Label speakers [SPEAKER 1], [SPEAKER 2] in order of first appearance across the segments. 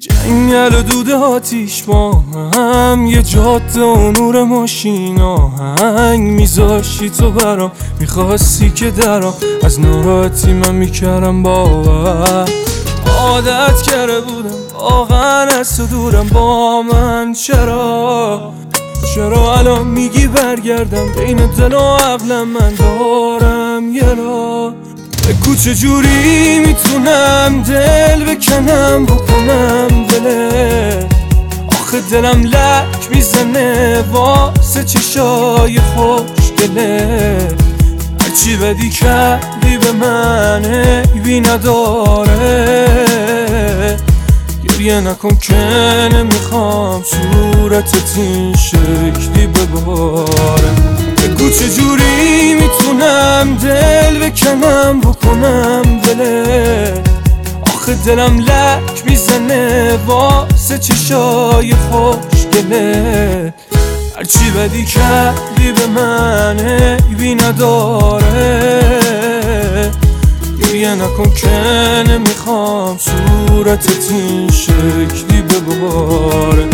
[SPEAKER 1] جنگل و دود آتیش با هم، یه جاده و نور ماشین آهنگ میذاشتی تو برام، میخواستی که درام از ناراحتی من میکردم باور. عادت کرده بودم واقعا از تو دورم، با من چرا الان میگی برگردم؟ بین دل و عقلم من دارم یه راه. بگو چجوری میتونم دل بکنم بکنم دله، آخه دلم لک میزنه واسه چشای خوشگله. هرچی بدی کردی به من عیبی نداره، گریه نکن که نمیخوام صورتت این شکلی بباره. بگو چجوری میتونم دل بکنم بکنم دله، آخه دلم لک میزنه واسه چشای خوشگله. هرچی بدی کردی به من عیبی نداره، گریه نکن که نمیخوام صورتت این شکلی بباره.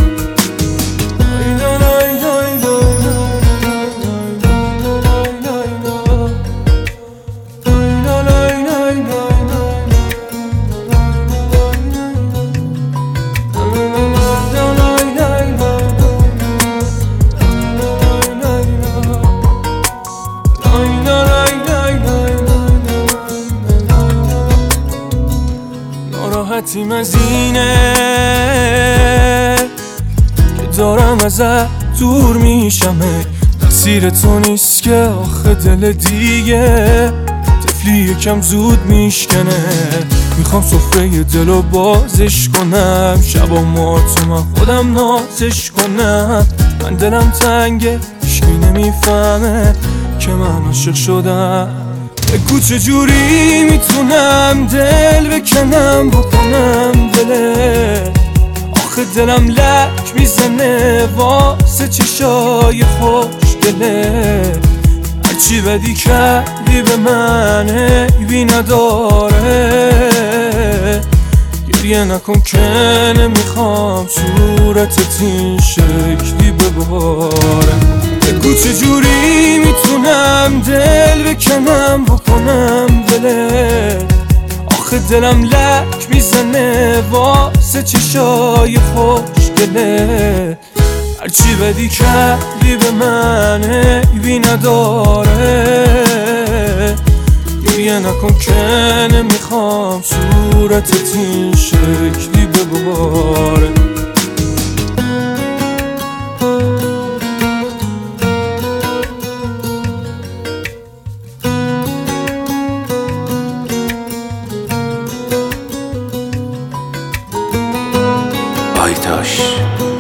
[SPEAKER 1] ناراحتیم از اینه که دارم ازت دور میشم، تقصیر تو نیست که آخه دل دیگه طفلی یکم زود میشکنه. میخوام سفره دلو بازش کنم، شبا تو من خودم نازش کنم. من دلم تنگه هیچکی نمیفهمه که من عاشق شدم. بگو چجوری میتونم دل بکنم بکنم دله، آخه دلم لک میزنه واسه چشای خوشگله. هرچی بدی کردی به من عیبی نداره، گریه نکن که نمیخوام صورتت این شکلی بباره. بگو چجوری میتونم دل بکنم بکنم دله، آخه دلم لک میزنه واسه چشای خوشگله. هرچی بدی کردی به من عیبی نداره، گریه نکن که نمیخوام صورتت این شکلی بباره.
[SPEAKER 2] آیتاش